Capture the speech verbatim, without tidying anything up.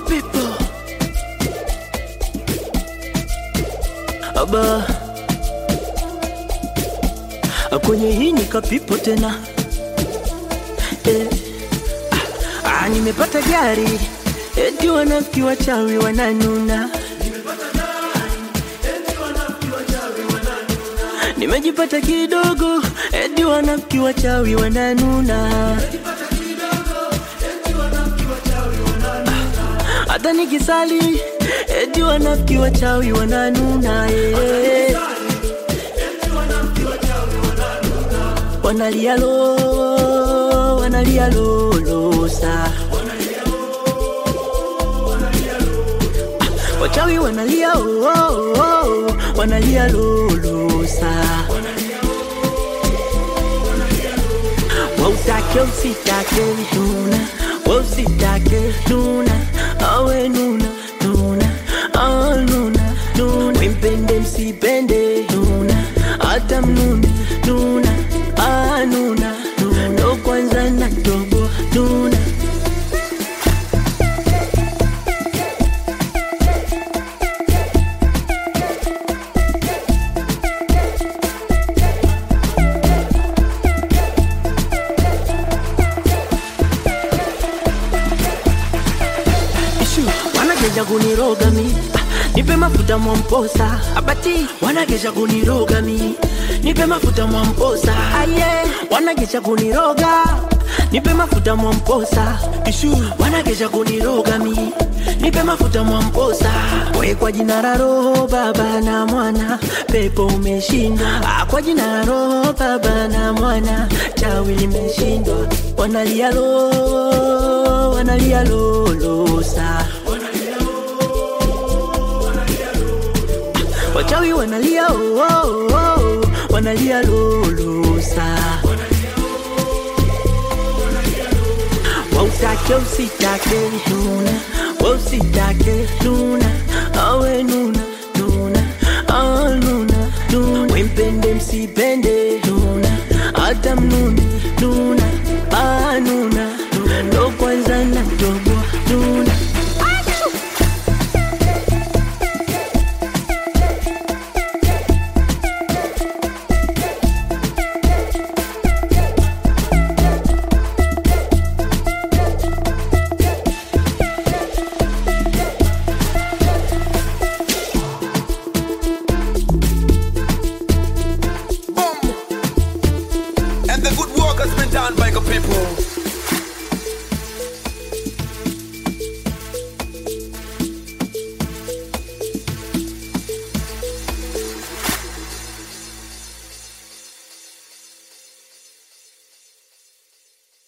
people. Aba kwenye hii nikapipo tena eh. ah, ah, nimepata gari eti wanafiki wachawi wananuna. Nimejipata kidogo eti wanafiki wachawi wananuna. Hata nikisali eti wanafiki wachawi wananuna eh. Wanalia lo, wanalia lo, lo sa. Wachawi wanalia oh, oh, oh, wanalia lo, lo sa. Wautake usitake nuna, wausitake nuna, awe nuna, nuna, awe nuna, nuna. Wimpende msipende nuna, hata mnune, nuna. Ah, nuna, nuna, no kwanza na tobo, nuna. Ishu, wanageja kuniroga mi, nipe mafuta mwamposa. Abati, wanageja kuniroga mi, nipe mafuta mwamposa. Aye, wanageja kuniroga, nipe mafuta mwamposa. Ishu, wanageja kuniroga mi, nipe mafuta mwamposa. We kwa jina la Roho Baba na Mwana, pepo umeshindwa. Ah, kwa jina la Roho Baba na Mwana, chawi limeshindwa. Wanalia lo, wanalia lo, lo sa. Wachawi wanalia oh, oh, oh, wanalia lo, lo sa. Wautake usitake nuna, wausitake nuna, awe nuna, nuna, awe nuna, nuna. Wimpende msipende nuna, hata mnune, nuna, ah, nuna.